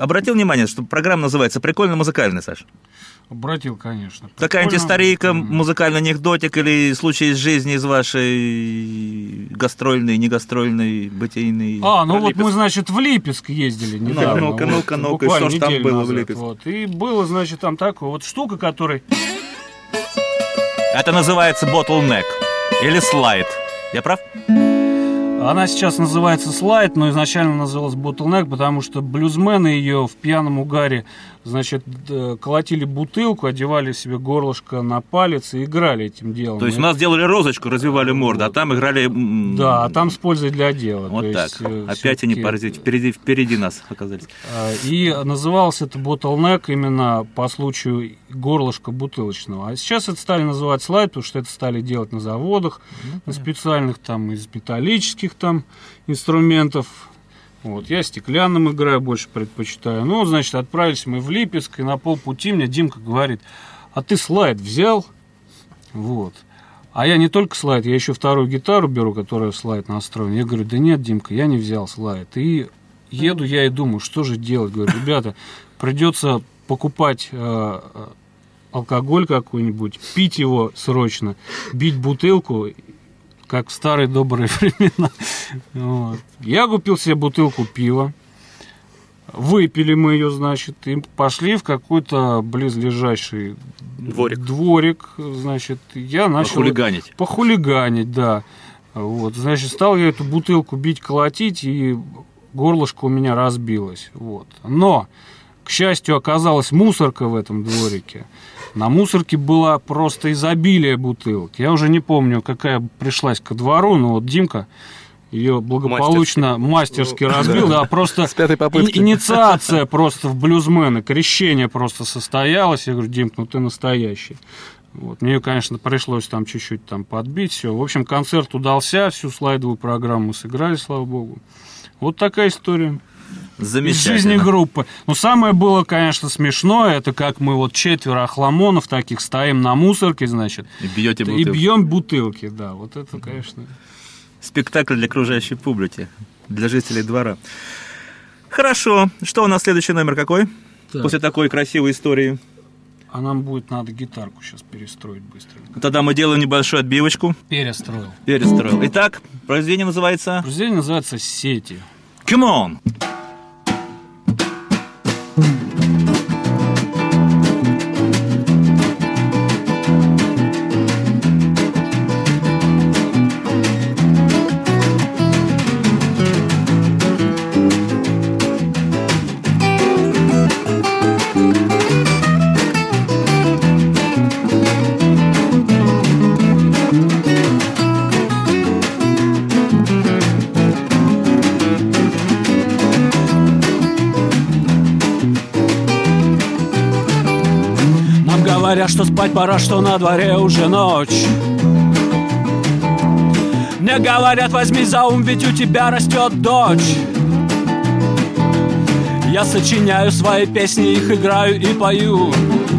обратил внимание, что программа называется «Прикольно-музыкальная», Саша? Обратил, конечно. Какая-нибудь историйка, музыкальный анекдотик или случай из жизни из вашей гастрольной, негастрольной, бытийной? Вот мы, значит, в Липецк ездили недавно. Ну-ка, и что ж там было в Липецке? Вот. И было, значит, там такая вот штука, которая... Это называется bottleneck или слайд. Я прав? Она сейчас называется слайд, но изначально называлась bottleneck, потому что блюзмены ее в пьяном угаре, значит, колотили бутылку, одевали себе горлышко на палец и играли этим делом. То есть у нас делали розочку, развивали морду, а там играли... Да, а там с пользой для дела. Вот то так. Есть, опять они впереди нас оказались. И назывался это bottleneck именно по случаю горлышка бутылочного. А сейчас это стали называть слайд, потому что это стали делать на заводах, на специальных там из металлических там инструментов. Вот, я стеклянным играю, больше предпочитаю. Ну, значит, отправились мы в Липецк, и на полпути мне Димка говорит: а ты слайд взял? Вот. А я не только слайд, я еще вторую гитару беру, которая в слайд настроена. Я говорю: да нет, Димка, я не взял слайд. И еду я и думаю, что же делать? Говорю: ребята, придется покупать алкоголь какой-нибудь, пить его срочно, бить бутылку, как в старые добрые времена. Вот. Я купил себе бутылку пива, выпили мы ее, значит, и пошли в какой-то близлежащий дворик, значит, я начал... Похулиганить, да. Вот, значит, стал я эту бутылку бить, колотить, и горлышко у меня разбилось. Вот. Но, к счастью, оказалась мусорка в этом дворике. На мусорке было просто изобилие бутылок. Я уже не помню, какая пришлась ко двору, но вот Димка ее благополучно мастерски разбил. Да, просто инициация просто в блюзмены, крещение просто состоялось. Я говорю: Димка, ну ты настоящий. Вот. Мне, конечно, пришлось там чуть-чуть там подбить все. В общем, концерт удался, всю слайдовую программу мы сыграли, слава богу. Вот такая история. Замечательно. Из жизни группы. Но самое было, конечно, смешное, это как мы вот 4 охламонов таких стоим на мусорке, значит, и бьем бутылки, да, вот это, конечно. Спектакль для окружающей публики, для жителей двора. Хорошо. Что у нас следующий номер какой? Так. После такой красивой истории. А нам будет надо гитарку сейчас перестроить быстренько. Тогда мы делаем небольшую отбивочку. Перестроил. Итак, произведение называется? Произведение называется «Сети». Come on! Говорят, что спать пора, что на дворе уже ночь. Мне говорят: возьми за ум, ведь у тебя растет дочь. Я сочиняю свои песни, их играю и пою.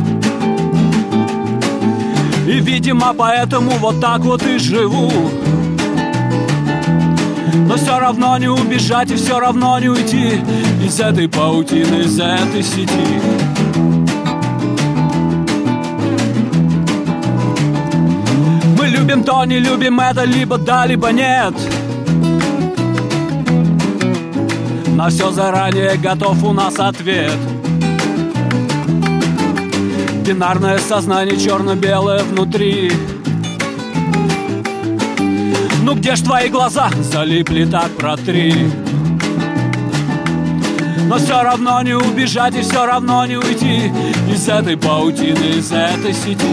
И, видимо, поэтому вот так вот и живу. Но все равно не убежать и все равно не уйти из этой паутины, из этой сети. Любим то, не любим это, либо да, либо нет. На все заранее готов у нас ответ. Бинарное сознание, черно-белое внутри. Ну где ж твои глаза? Залипли, так протри. Но все равно не убежать и все равно не уйти из этой паутины, из этой сети.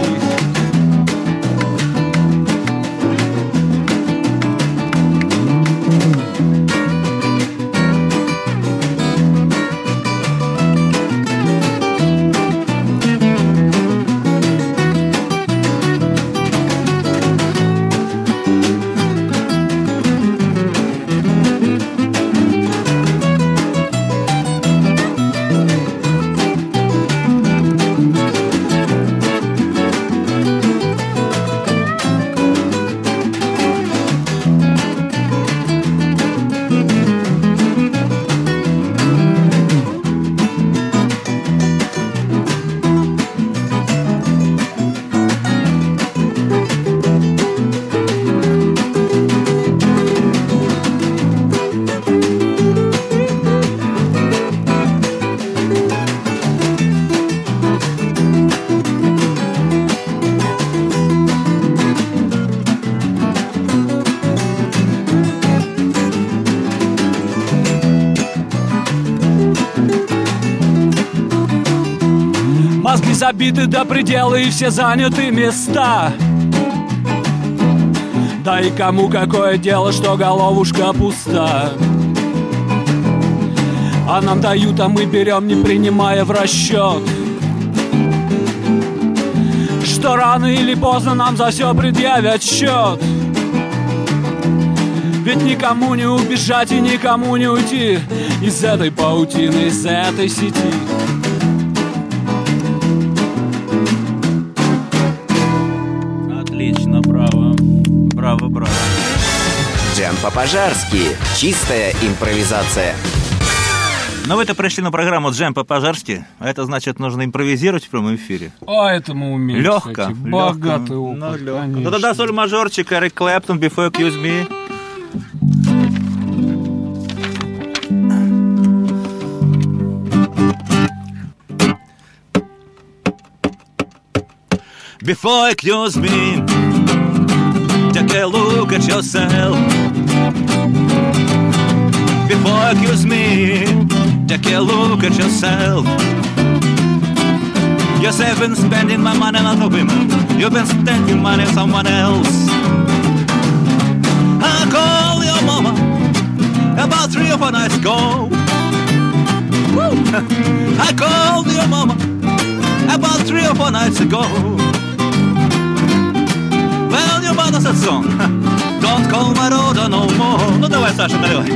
Мозги забиты до предела и все заняты места. Да и кому какое дело, что головушка пуста. А нам дают, а мы берем, не принимая в расчет, что рано или поздно нам за все предъявят счет. Ведь никому не убежать и никому не уйти из этой паутины, из этой сети. Отлично, браво. Браво, браво. Джем по-пожарски. Чистая импровизация. Но вы-то пришли на программу «Джем по-пожарски», а это значит, нужно импровизировать в прямом эфире. А это мы умеем, легко, кстати. Богатый опыт, ну, легко. конечно. Ну тогда соль-мажорчик, Эрик Клэптон, Before You Accuse Me. Before you accuse me, take a look at yourself. Before you accuse me, take a look at yourself. You've been spending my money on other women. You've been spending money on someone else. I called your mama about 3 or 4 nights ago. I called your mama about 3 or 4 nights ago. Well, your mother said, son, don't call my daughter no more. Ну давай, Саша, наливай.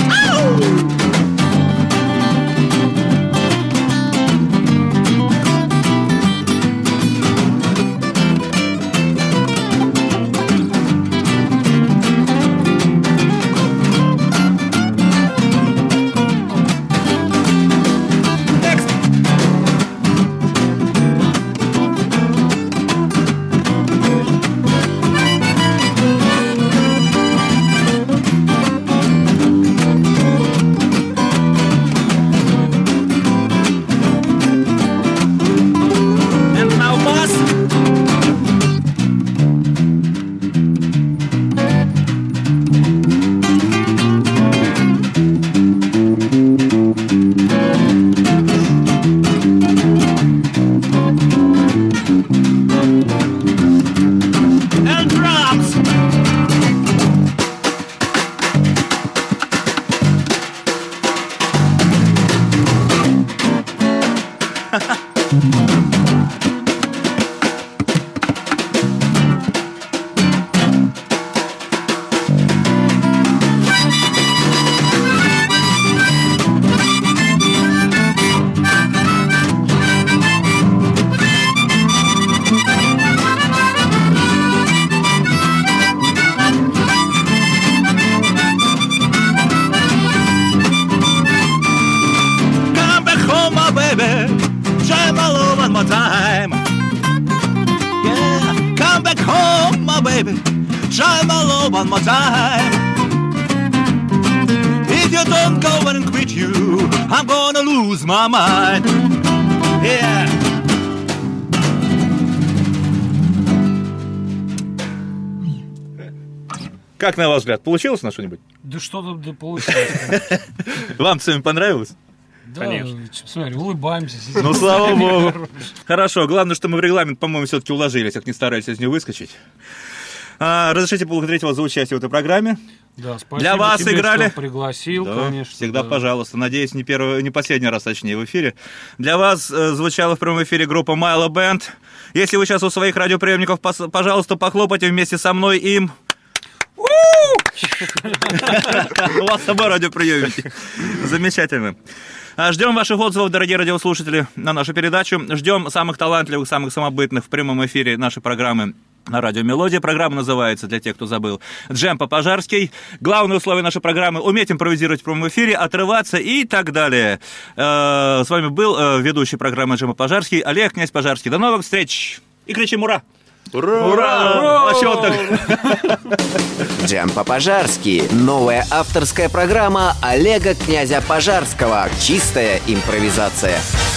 One more time. If you don't go and quit you, I'm gonna lose my mind. Yeah. Как на ваш взгляд, получилось на что-нибудь? Да что-то да получилось. Вам с вами понравилось? Да, конечно. Смотри, улыбаемся. Ну, слава богу. Хорошо, главное, что мы в регламент, по-моему, все-таки уложились, как не старались из него выскочить. Разрешите поблагодарить вас за участие в этой программе. Да, спасибо. Для вас тебе, играли. Что пригласил, да, конечно. Всегда, да. Пожалуйста. Надеюсь, не последний раз, точнее, в эфире. Для вас звучала в прямом эфире группа Milo Band. Если вы сейчас у своих радиоприемников, пожалуйста, похлопайте вместе со мной им. У вас с собой радиоприемники. Замечательно. Ждем ваших отзывов, дорогие радиослушатели, на нашу передачу. Ждем самых талантливых, самых самобытных в прямом эфире нашей программы на радио «Мелодия». Программа называется, для тех, кто забыл, «Джем по-пожарски». Главное условие нашей программы – уметь импровизировать в прямом эфире, отрываться и так далее. С вами был ведущий программы «Джем по-пожарски» Олег Князь Пожарский. До новых встреч! И кричим «Ура!» Ура! Ура! А чё так? Джем по-пожарски. Новая авторская программа Олега Князя Пожарского. Чистая импровизация.